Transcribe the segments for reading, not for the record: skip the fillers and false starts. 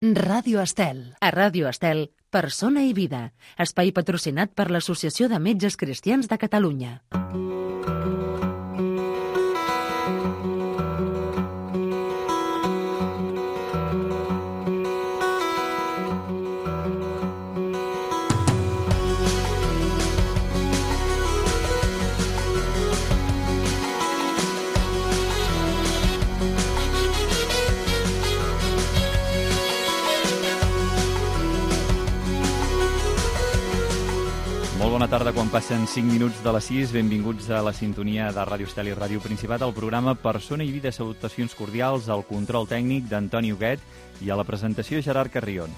Ràdio Estel. A Ràdio Estel, Persona i Vida. Espai patrocinat per l'Associació de Metges Cristians de Catalunya. Bona tarda, quan passen 5 minuts de les 6. Benvinguts a la sintonia de Ràdio Estel i Ràdio Principat, al programa Persona i Vida. Salutacions cordials al control tècnic d'Antoni Huguet i a la presentació Gerard Carrion.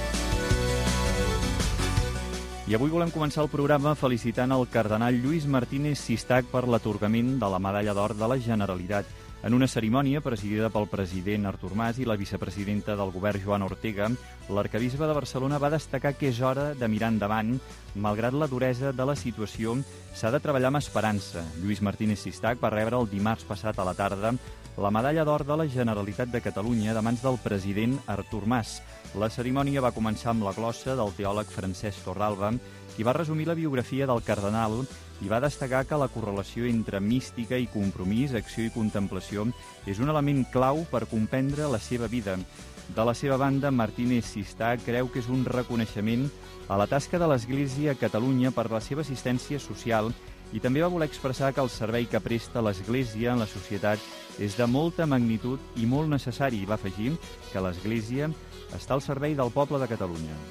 I avui volem començar el programa felicitant el cardenal Lluís Martínez Sistac per l'atorgament de la Medalla d'Or de la Generalitat. En una cerimònia presidida pel president Artur Mas i la vicepresidenta del govern Joana Ortega, l'arquebisbe de Barcelona va destacar que és hora de mirar endavant. Malgrat la duresa de la situació, s'ha de treballar amb esperança. Lluís Martínez Sistac va rebre el dimarts passat a la tarda la Medalla d'Or de la Generalitat de Catalunya de mans del president Artur Mas. La cerimònia va començar amb la glossa del teòleg Francesc Torralba, qui va resumir la biografia del cardenal i va destacar que la correlació entre mística i compromís, acció i contemplació és un element clau per comprendre la seva vida. De la seva banda, Martínez Sistac creu que és un reconeixement a la tasca de l'Església a Catalunya per la seva assistència social i també va voler expressar que el servei que presta l'Església en la societat és de molta magnitud i molt necessari, i va afegir que l'Església està al servei del poble de Catalunya.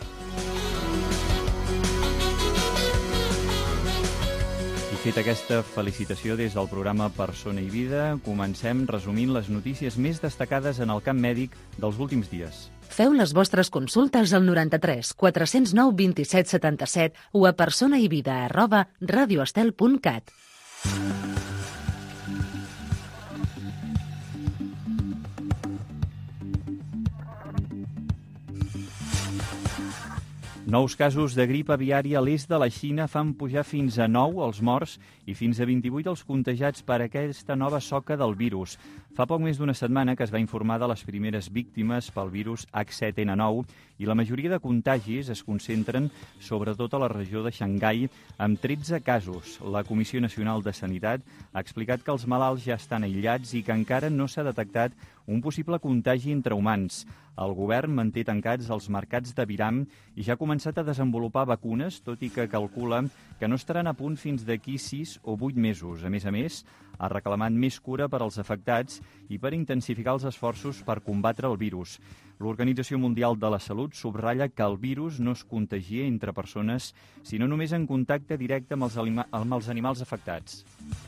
Feta aquesta felicitació des del programa Persona i Vida, comencem resumint les notícies més destacades en el camp mèdic dels últims dies. Feu les vostres consultes al 93 409 27 77 o a personaivida@radioestel.cat. Nous casos de grip aviària a l'est de la Xina fan pujar fins a 9 els morts i fins a 28 els contagiats per aquesta nova soca del virus. Fa poc més d'una setmana que es va informar de les primeres víctimes pel virus H7N9 i la majoria de contagis es concentren sobretot a la regió de Xangai, amb 13 casos. La Comissió Nacional de Sanitat ha explicat que els malalts ja estan aïllats i que encara no s'ha detectat un possible contagi entre humans. El govern manté tancats els mercats de Viram i ja ha començat a desenvolupar vacunes, tot i que calcula que no estaran a punt fins d'aquí 6 o 8 mesos. A més, ha reclamat més cura per als afectats i per intensificar els esforços per combatre el virus. L'Organització Mundial de la Salut subratlla que el virus no es contagia entre persones, sinó només en contacte directe amb els animals afectats.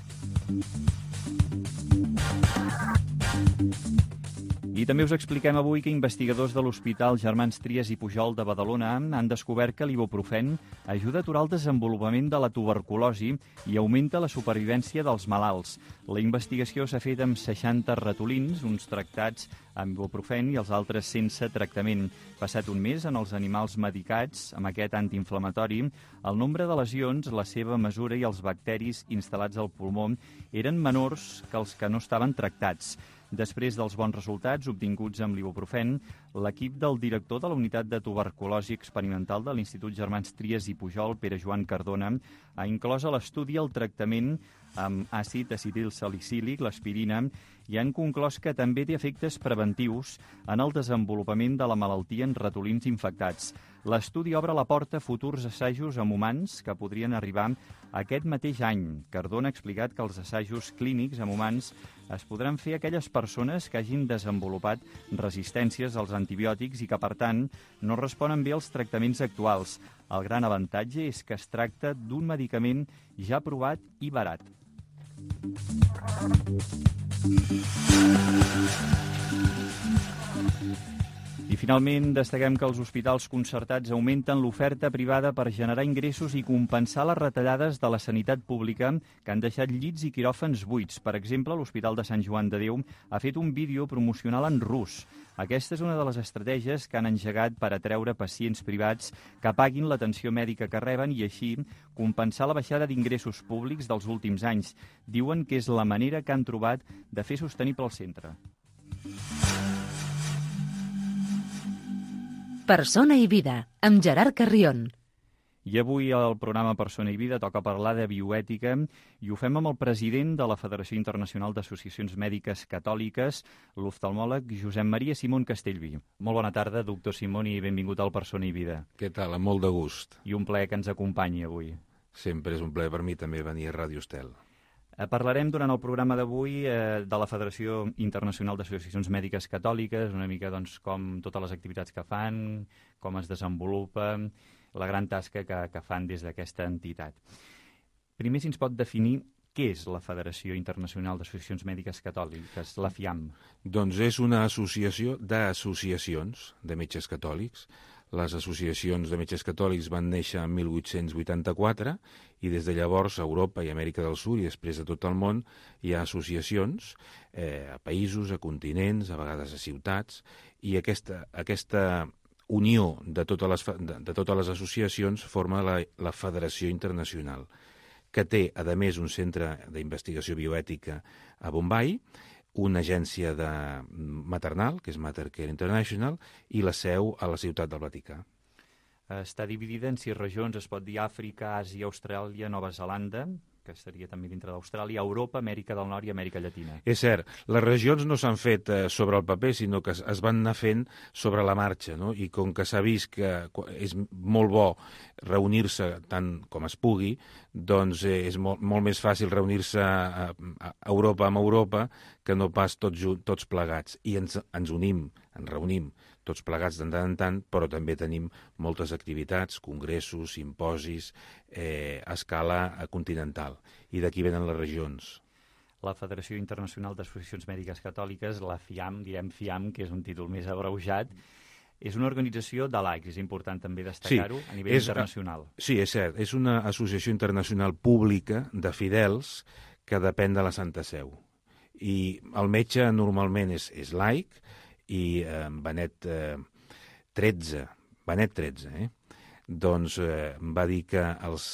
I també us expliquem avui que investigadors de l'Hospital Germans Trias i Pujol de Badalona han descobert que l'ibuprofèn ajuda a aturar el desenvolupament de la tuberculosi i augmenta la supervivència dels malalts. La investigació s'ha fet amb 60 ratolins, uns tractats amb ibuprofèn i els altres sense tractament. Passat un mes, en els animals medicats amb aquest antiinflamatori, el nombre de lesions, la seva mesura i els bacteris instal·lats al pulmó eren menors que els que no estaven tractats. Després dels bons resultats obtinguts amb l'ibuprofèn, l'equip del director de la Unitat de Tuberculosi Experimental de l'Institut Germans Trias i Pujol, Pere Joan Cardona, ha inclòs a l'estudi el tractament amb àcid acetilsalicílic, l'aspirina, i han conclòs que també té efectes preventius en el desenvolupament de la malaltia en ratolins infectats. L'estudi obre la porta a futurs assajos amb humans que podrien arribar aquest mateix any. Cardona ha explicat que els assajos clínics amb humans es podran fer a aquelles persones que hagin desenvolupat resistències als antibiòtics i que, per tant, no responen bé als tractaments actuals. El gran avantatge és que es tracta d'un medicament ja provat i barat. I finalment destaquem que els hospitals concertats augmenten l'oferta privada per generar ingressos i compensar les retallades de la sanitat pública que han deixat llits i quiròfans buits. Per exemple, l'Hospital de Sant Joan de Déu ha fet un vídeo promocional en rus. Aquesta és una de les estratègies que han engegat per atreure pacients privats que paguin l'atenció mèdica que reben i així compensar la baixada d'ingressos públics dels últims anys. Diuen que és la manera que han trobat de fer sostenible el centre. Persona i vida, amb Gerard Carrion. I avui al programa Persona i Vida toca parlar de bioètica i ho fem amb el president de la Federació Internacional d'Associacions Mèdiques Catòliques, l'oftalmòleg Josep Maria Simón Castellví. Molt bona tarda, doctor Simón, i benvingut al Persona i Vida. Què tal? Amb molt de gust. I un plaer que ens acompanyi avui. Sempre és un plaer per mi també venir a Ràdio Estel. Parlarem durant el programa d'avui de la Federació Internacional d'Associacions Mèdiques Catòliques, una mica doncs, com totes les activitats que fan, com es desenvolupa, la gran tasca que fan des d'aquesta entitat. Primer, si ens pot definir què és la Federació Internacional d'Associacions Mèdiques Catòliques, la FIAM? Doncs és una associació d'associacions de metges catòlics. Les associacions de metges catòlics van néixer en 1884 i des de llavors a Europa i Amèrica del Sud i després a tot el món hi ha associacions a països, a continents, a vegades a ciutats, i aquesta unió de totes les associacions forma la Federació Internacional, que té, a més, un centre d'investigació bioètica a Bombai, una agència maternal, que és Mater Care International, i la seu a la ciutat del Vaticà. Està dividida en 6 regions, es pot dir Àfrica, Àsia, Austràlia, Nova Zelanda, que estaria també dintre d'Austràlia, Europa, Amèrica del Nord i Amèrica Llatina. És cert, les regions no s'han fet sobre el paper, sinó que es van anar fent sobre la marxa, no? I com que s'ha vist que és molt bo reunir-se tant com es pugui, doncs és molt més fàcil reunir-se a Europa amb Europa que no pas tots plegats. I ens reunim tots plegats de tant en tant, però també tenim moltes activitats, congressos, simposis, a escala continental. I d'aquí venen les regions. La Federació Internacional d'Associacions Mèdiques Catòliques, la FIAM, direm FIAM, que és un títol més abreujat, és una organització de laics, és important també destacar-ho, a nivell internacional. Sí, és cert, és una associació internacional pública de fidels que depèn de la Santa Seu. I el metge normalment és laic, i Benet XIII, doncs va dir que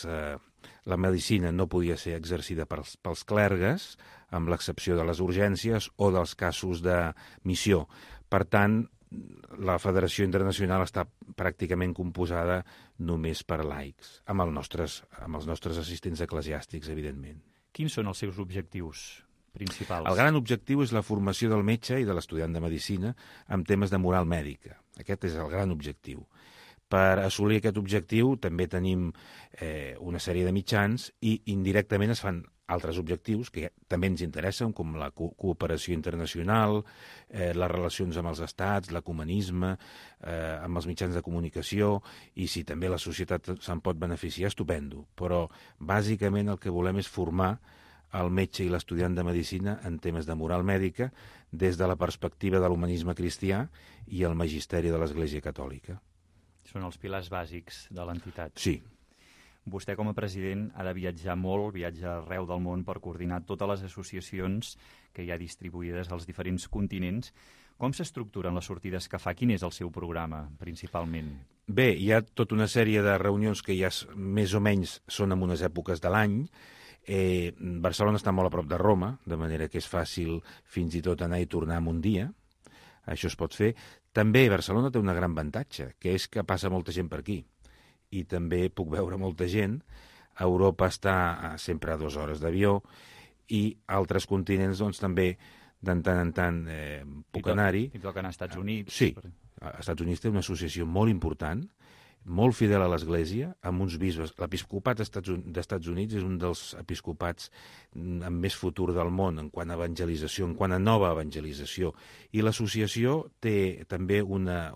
la medicina no podia ser exercida pels clergues, amb l'excepció de les urgències o dels casos de missió. Per tant, la Federació Internacional està pràcticament composada només per laics, amb els nostres assistents eclesiàstics, evidentment. Quins són els seus objectius principals? El gran objectiu és la formació del metge i de l'estudiant de medicina en temes de moral mèdica. Aquest és el gran objectiu. Per assolir aquest objectiu també tenim una sèrie de mitjans i indirectament es fan altres objectius que també ens interessen, com la cooperació internacional, les relacions amb els estats, l'ecumenisme, amb els mitjans de comunicació, i si també la societat se'n pot beneficiar, estupendo. Però bàsicament el que volem és formar el metge i l'estudiant de medicina en temes de moral mèdica des de la perspectiva de l'humanisme cristià i el magisteri de l'Església Catòlica. Són els pilars bàsics de l'entitat. Sí. Vostè, com a president, ha de viatjar molt, viatja arreu del món per coordinar totes les associacions que hi ha distribuïdes als diferents continents. Com s'estructuren les sortides que fa? Quin és el seu programa, principalment? Bé, hi ha tota una sèrie de reunions que ja més o menys són en unes èpoques de l'any. Barcelona està molt a prop de Roma, de manera que és fàcil fins i tot anar i tornar en un dia. Això es pot fer. També Barcelona té un gran avantatge, que és que passa molta gent per aquí. I també puc veure molta gent. Europa està sempre a 2 hores d'avió i altres continents doncs també de tant en tant puc anar-hi. I toca anar als Estats Units. Sí, als Estats Units té una associació molt important, molt fidel a l'Església, amb uns bisbes. L'episcopat d'Estats Units és un dels episcopats amb més futur del món en quant a evangelització, en quant a nova evangelització. I l'associació té també una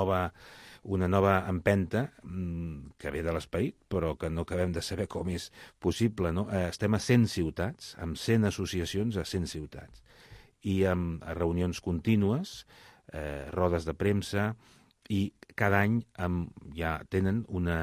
nova empenta que ve de l'esperit, però que no acabem de saber com és possible, no? Estem a 100 ciutats, amb 100 associacions a 100 ciutats, i amb reunions contínues, rodes de premsa, i cada any ja tenen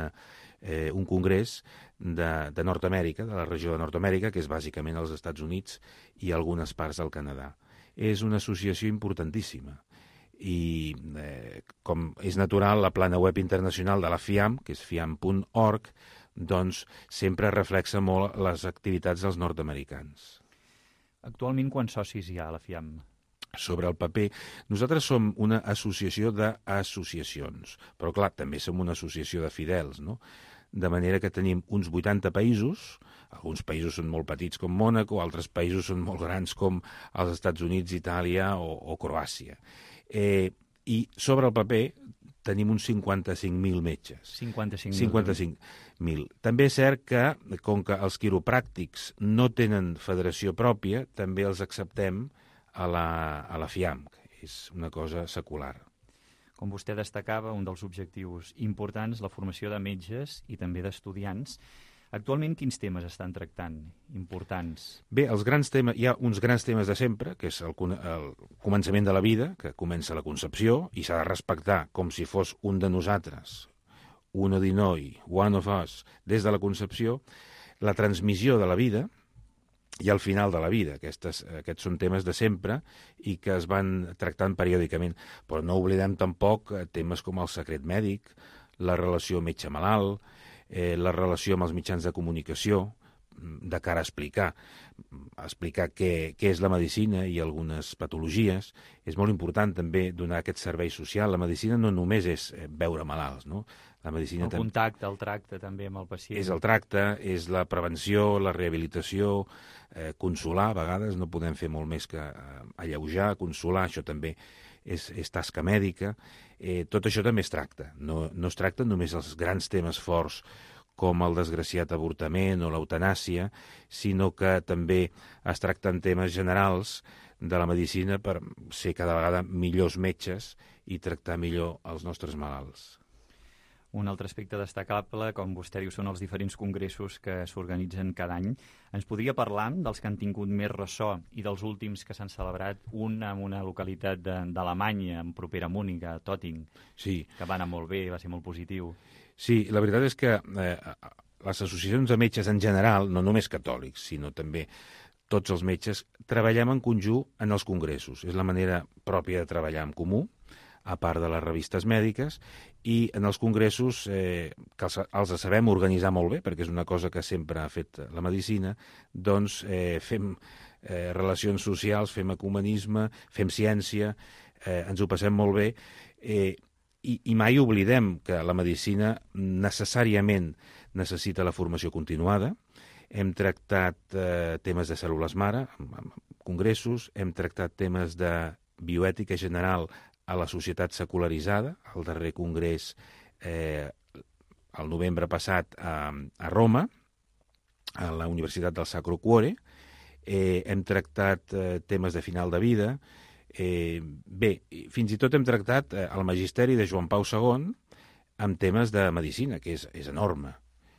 un congrés de Nord-Amèrica, de la regió de Nord-Amèrica, que és bàsicament els Estats Units i algunes parts del Canadà. És una associació importantíssima. I com és natural, la plana web internacional de la FIAM, que és fiam.org, doncs sempre reflexa molt les activitats dels nord-americans. Actualment, quants socis hi ha a la FIAM? sobre el paper. Nosaltres som una associació d'associacions, però clar, també som una associació de fidels, no? De manera que tenim uns 80 països, alguns països són molt petits com Mònaco, altres països són molt grans com els Estats Units, Itàlia o Croàcia. I sobre el paper tenim uns 55.000 metges. 55.000. També és cert que, com que els quiropràctics no tenen federació pròpia, també els acceptem a la FIAM, que és una cosa secular. Com vostè destacava, un dels objectius importants, la formació de metges i també d'estudiants. Actualment, quins temes estan tractant importants? Bé, hi ha uns grans temes de sempre, que és el començament de la vida, que comença la concepció, i s'ha de respectar com si fos un de nosaltres, uno di noi, one of us, des de la concepció, la transmissió de la vida, i al final de la vida. Aquests són temes de sempre i que es van tractant periòdicament. Però no oblidem tampoc temes com el secret mèdic, la relació metge-malalt, la relació amb els mitjans de comunicació, de cara a explicar què és la medicina i algunes patologies. És molt important també donar aquest servei social. La medicina no només és veure malalts, no? La medicina el contacte, el tracte també amb el pacient. És el tracte, és la prevenció, la rehabilitació, consolar, a vegades no podem fer molt més que alleujar, consolar, això també és tasca mèdica. Tot això també es tracta. No es tracten només els grans temes forts com el desgraciat avortament o l'eutanàsia, sinó que també es tracten temes generals de la medicina per ser cada vegada millors metges i tractar millor els nostres malalts. Un altre aspecte destacable, com vostè diu, són els diferents congressos que s'organitzen cada any. Ens podria parlar dels que han tingut més ressò i dels últims que s'han celebrat, un en una localitat d'Alemanya, en propera a Múnich, a Totting, sí, que va anar molt bé, va ser molt positiu. Sí, la veritat és que les associacions de metges en general, no només catòlics, sinó també tots els metges, treballem en conjunt en els congressos. És la manera pròpia de treballar en comú, a part de les revistes mèdiques, i en els congressos, que els sabem organitzar molt bé, perquè és una cosa que sempre ha fet la medicina, doncs fem relacions socials, fem ecumenisme, fem ciència, ens ho passem molt bé, i mai oblidem que la medicina necessàriament necessita la formació continuada. Hem tractat temes de cèl·lules mare en congressos, hem tractat temes de bioètica general a la societat secularitzada, al darrer congrés el novembre passat a Roma, a la Universitat del Sacro Cuore. Hem tractat temes de final de vida. Bé, fins i tot hem tractat el magisteri de Joan Pau II amb temes de medicina, que és enorme.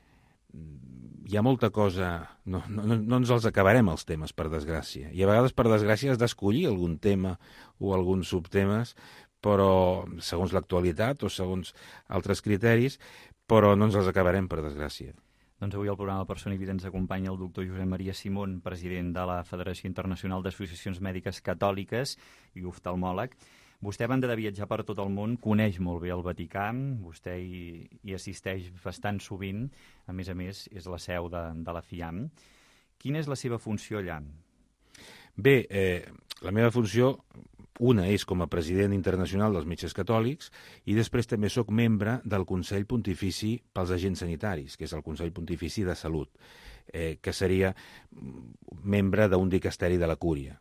Hi ha molta cosa... No ens els acabarem, els temes, per desgràcia. I a vegades, per desgràcia, has d'escollir algun tema o alguns subtemes, però segons l'actualitat o segons altres criteris, però no ens els acabarem, per desgràcia. Doncs avui al programa Persona i Vida ens acompanya el doctor Josep Maria Simón, president de la Federació Internacional d'Associacions Mèdiques Catòliques i oftalmòleg. Vostè, a banda de viatjar per tot el món, coneix molt bé el Vaticà, vostè hi assisteix bastant sovint, a més, és la seu de la FIAM. Quina és la seva funció allà? Bé, la meva funció, una és com a president internacional dels metges catòlics i després també sóc membre del Consell Pontifici pels Agents Sanitaris, que és el Consell Pontifici de Salut, que seria membre d'un dicasteri de la Cúria.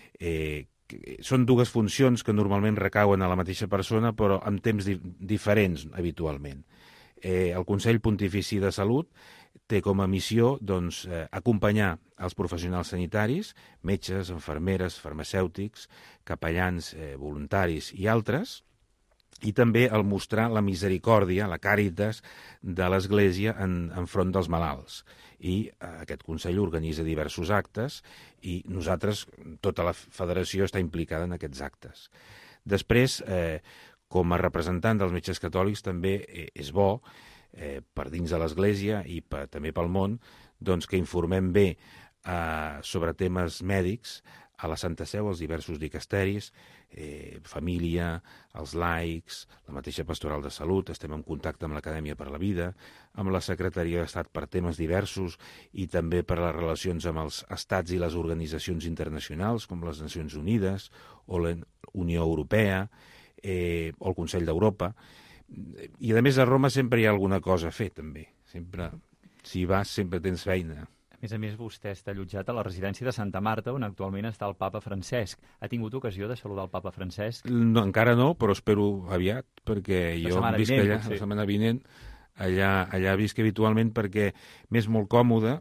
Són dues funcions que normalment recauen a la mateixa persona, però en temps diferents habitualment. El Consell Pontifici de Salut té com a missió acompanyar els professionals sanitaris, metges, infermeres, farmacèutics, capellans, voluntaris i altres, i també el mostrar la misericòrdia, la càritas de l'Església enfront dels malalts. I aquest Consell organitza diversos actes i nosaltres, tota la federació, està implicada en aquests actes. Després, com a representant dels metges catòlics, també és bo, per dins de l'Església i també pel món, doncs que informem bé sobre temes mèdics a la Santa Seu els diversos dicasteris, família, els laics, la mateixa Pastoral de Salut, estem en contacte amb l'Acadèmia per la Vida, amb la Secretaria d'Estat per temes diversos i també per les relacions amb els estats i les organitzacions internacionals com les Nacions Unides o la Unió Europea o el Consell d'Europa. I a més a Roma sempre hi ha alguna cosa a fer també. Sempre, si vas, sempre tens feina. A més, vostè està allotjat a la residència de Santa Marta, on actualment està el papa Francesc. Ha tingut ocasió de saludar el papa Francesc? No, encara no, però espero aviat, perquè jo visc allà, la setmana vinent, allà visc habitualment perquè m'és molt còmode,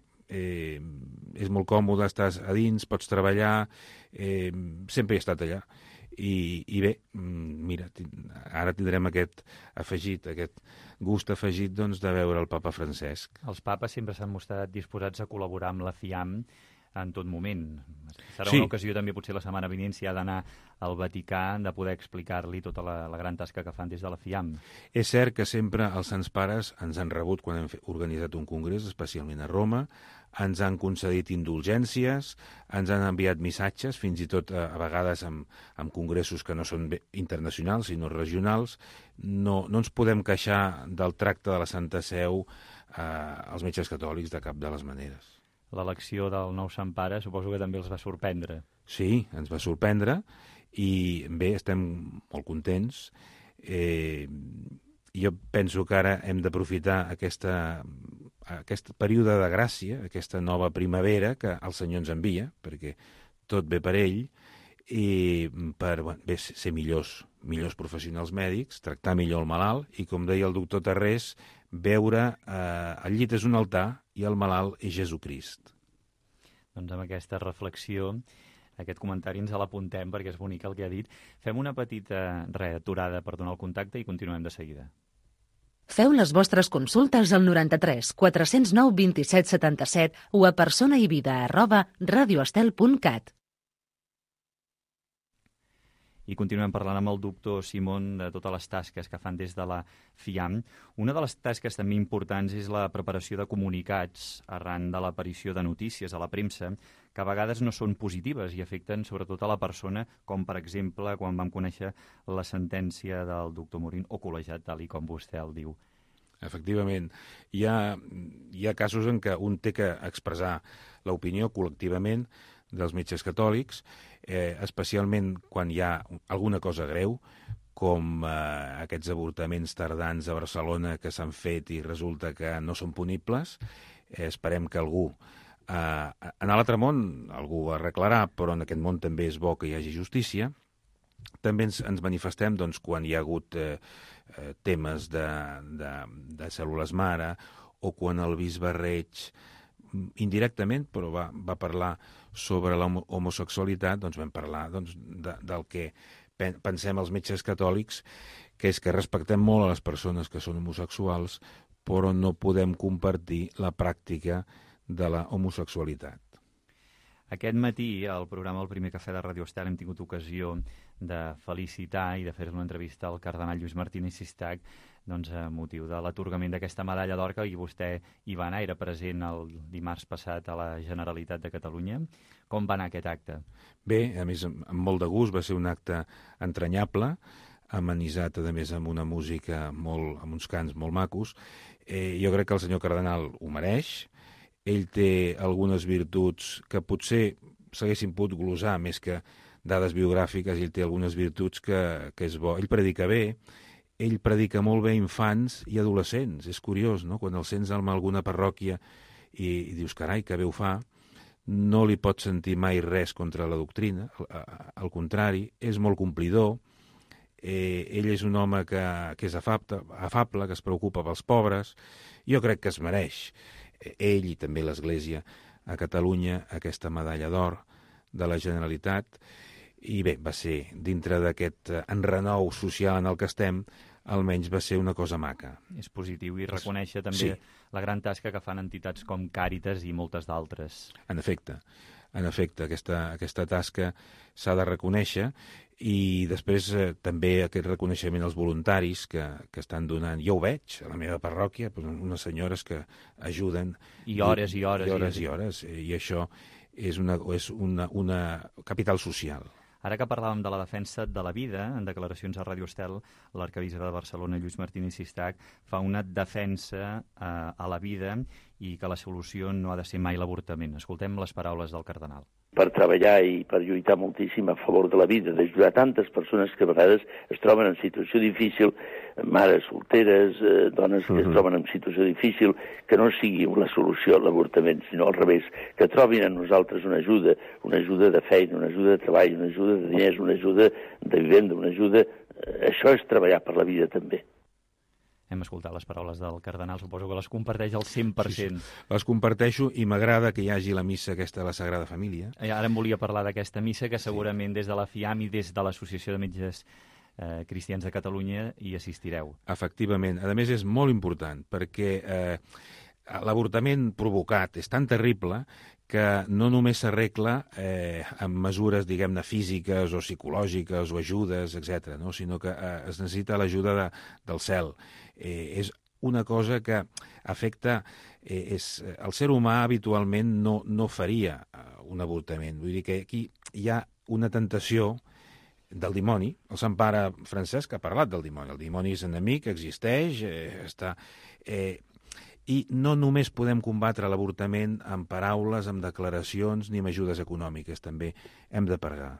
estàs a dins, pots treballar, sempre he estat allà. I bé, mira, ara tindrem aquest gust afegit doncs, de veure el papa Francesc. Els papes sempre s'han mostrat disposats a col·laborar amb la FIAM en tot moment. Serà una ocasió també potser la setmana vinent si ha d'anar al Vaticà de poder explicar-li tota la gran tasca que fan des de la FIAM. És cert que sempre els Sants Pares ens han rebut quan hem organitzat un congrés, especialment a Roma, ens han concedit indulgències, ens han enviat missatges, fins i tot a vegades amb congressos que no són internacionals, sinó regionals. No ens podem queixar del tracte de la Santa Seu als metges catòlics de cap de les maneres. L'elecció del nou Sant Pare suposo que també els va sorprendre. Sí, ens va sorprendre i bé, estem molt contents. Jo penso que ara hem d'aprofitar aquest període de gràcia, aquesta nova primavera que el Senyor ens envia, perquè tot ve per ell, i per ser millors professionals mèdics, tractar millor el malalt i, com deia el doctor Tarrés, veure el llit és un altar i el malalt és Jesucrist. Doncs amb aquesta reflexió, aquest comentari ens l'apuntem perquè és bonic el que ha dit. Fem una petita aturada per donar el contacte i continuem de seguida. Feu les vostres consultes al 93 409 27 77 o a personaivida@radioestel.cat. I continuem parlant amb el doctor Simón de totes les tasques que fan des de la FIAM. Una de les tasques també importants és la preparació de comunicats arran de l'aparició de notícies a la premsa que a vegades no són positives i afecten sobretot a la persona, com per exemple quan vam conèixer la sentència del doctor Morín, o col·legiat, tal com vostè el diu. Efectivament. Hi ha casos en què un té que expressar l'opinió col·lectivament dels metges catòlics, especialment quan hi ha alguna cosa greu, com aquests avortaments tardans a Barcelona que s'han fet i resulta que no són punibles. Esperem que algú... En l'altre món algú ho arreglarà, però en aquest món també és bo que hi hagi justícia. També ens manifestem quan hi ha hagut temes de cèl·lules mare o quan el bisbe Reig, indirectament, però va parlar sobre l'homosexualitat, vam parlar del que pensem els metges catòlics, que és que respectem molt a les persones que són homosexuals, però no podem compartir la pràctica de la homosexualitat. Aquest matí, al programa El Primer Cafè de Radio Estel, hem tingut ocasió de felicitar i de fer una entrevista al cardenal Lluís Martínez Sistac a motiu de l'atorgament d'aquesta medalla d'or que vostè hi va anar, era present el dimarts passat a la Generalitat de Catalunya. Com va anar aquest acte? Bé, a més, amb molt de gust, va ser un acte entranyable, amenitzat, a més, amb una música, amb uns cants molt macos. Jo crec que el senyor cardenal ho mereix. Ell té algunes virtuts que potser s'haguessin pogut glosar més que dades biogràfiques. Ell té algunes virtuts que és bo. Ell predica bé, ell predica molt bé infants i adolescents. És curiós, no? Quan el sents en alguna parròquia i dius, carai, que bé ho fa, no li pots sentir mai res contra la doctrina. Al contrari, és molt complidor. Ell és un home que és afable, que es preocupa pels pobres. Jo crec que es mereix, ell i també l'Església a Catalunya, aquesta medalla d'or de la Generalitat. I bé, va ser, dintre d'aquest enrenou social en el que estem, almenys va ser una cosa maca. És positiu i reconèixer també la gran tasca que fan entitats com Càritas i moltes d'altres. En efecte, aquesta tasca s'ha de reconèixer i després també aquest reconeixement als voluntaris que estan donant. Jo ho veig a la meva parròquia, unes senyores que ajuden. I hores. I això és una capital social. Ara que parlàvem de la defensa de la vida, en declaracions a Ràdio Estel, l'arquebisbe de Barcelona, Lluís Martínez Sistac, fa una defensa a la vida i que la solució no ha de ser mai l'avortament. Escoltem les paraules del cardenal. Per treballar i per lluitar moltíssim a favor de la vida, d'ajudar tantes persones que a vegades es troben en situació difícil, mares solteres, dones que es troben en situació difícil, que no sigui la solució a l'avortament, sinó al revés, que trobin en nosaltres una ajuda de feina, una ajuda de treball, una ajuda de diners, una ajuda de vivenda, una ajuda... Això és treballar per la vida també. Hem escoltat les paraules del cardenal, suposo que les comparteix al 100%. Sí. Les comparteixo i m'agrada que hi hagi la missa aquesta de la Sagrada Família. Ara em volia parlar d'aquesta missa, que segurament des de la FIAM i des de l'Associació de Metges Cristians de Catalunya hi assistireu. Efectivament. A més, és molt important, perquè l'avortament provocat és tan terrible que no només s'arregla amb mesures, diguem-ne, físiques o psicològiques o ajudes, etc., no? Sinó que es necessita l'ajuda del cel. És una cosa que afecta... el ser humà habitualment no faria un avortament. Vull dir que aquí hi ha una tentació del dimoni. El Sant Pare Francesc ha parlat del dimoni. El dimoni és enemic, existeix, està... I no només podem combatre l'avortament amb paraules, amb declaracions, ni amb ajudes econòmiques. També hem de pregar.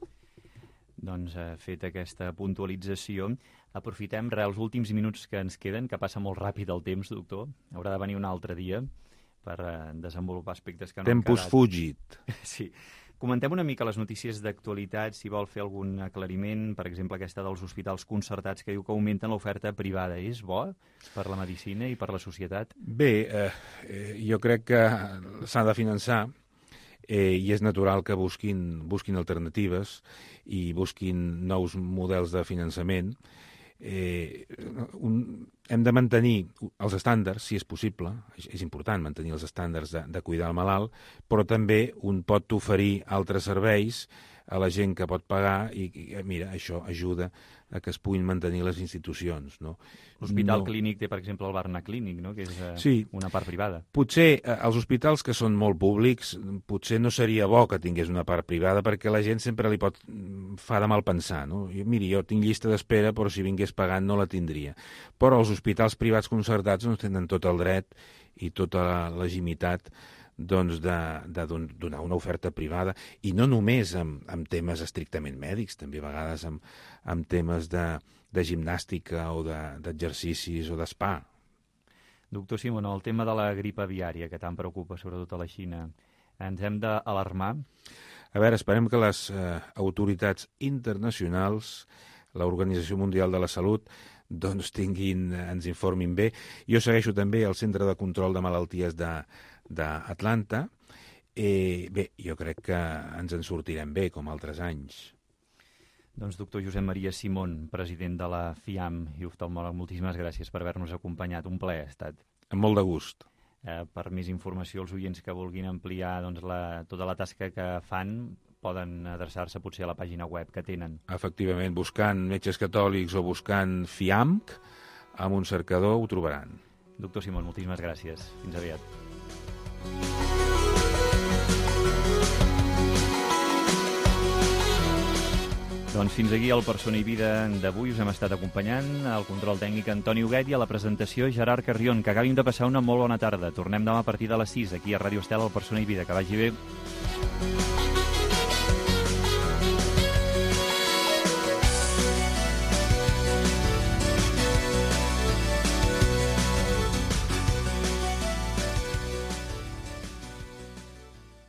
Doncs, fet aquesta puntualització, aprofitem els últims minuts que ens queden, que passa molt ràpid el temps, doctor. Haurà de venir un altre dia per desenvolupar aspectes que no han quedat. Tempus fugit. Sí. Comentem una mica les notícies d'actualitat, si vol fer algun aclariment, per exemple, aquesta dels hospitals concertats que diu que augmenten l'oferta privada. És bo per la medicina i per la societat? Bé, jo crec que s'ha de finançar i és natural que busquin alternatives i busquin nous models de finançament. Hem de mantenir els estàndards, si és possible, és important mantenir els estàndards de cuidar el malalt, però també un pot oferir altres serveis a la gent que pot pagar i mira, això ajuda a que es puguin mantenir les institucions. No? L'Hospital Clínic té, per exemple, el Barna Clínic, no? Que és una part privada. Potser els hospitals que són molt públics, potser no seria bo que tingués una part privada perquè la gent sempre fa de mal pensar. No? Miri, jo tinc llista d'espera, però si vingués pagant no la tindria. Però els hospitals privats concertats no tenen tot el dret i tota la legitimitat doncs, de donar una oferta privada, i no només amb temes estrictament mèdics, també a vegades amb temes de gimnàstica o d'exercicis o d'espa. Doctor Simón, el tema de la grip aviària, que tant preocupa sobretot a la Xina, ens hem d'alarmar? A veure, esperem que les autoritats internacionals, l'Organització Mundial de la Salut, doncs ens informin bé. Jo segueixo també el Centre de Control de Malalties d'Atlanta. Bé, jo crec que ens en sortirem bé, com altres anys. Doncs doctor Josep Maria Simón, president de la FIAM i oftalmòleg, moltíssimes gràcies per haver-nos acompanyat. Un plaer ha estat. Amb molt de gust. Per més informació, els oients que vulguin ampliar tota la tasca que fan poden adreçar-se potser a la pàgina web que tenen. Efectivament, buscant metges catòlics o buscant FIAMC, amb un cercador ho trobaran. Doctor Simón, moltíssimes gràcies. Fins aviat. Doncs fins aquí el Persona i Vida d'avui. Us hem estat acompanyant al control tècnic Antoni Huguet i a la presentació Gerard Carrion. Que acabin de passar una molt bona tarda. Tornem demà a partir de les 6 aquí a Ràdio Estel al Persona i Vida. Que vagi bé.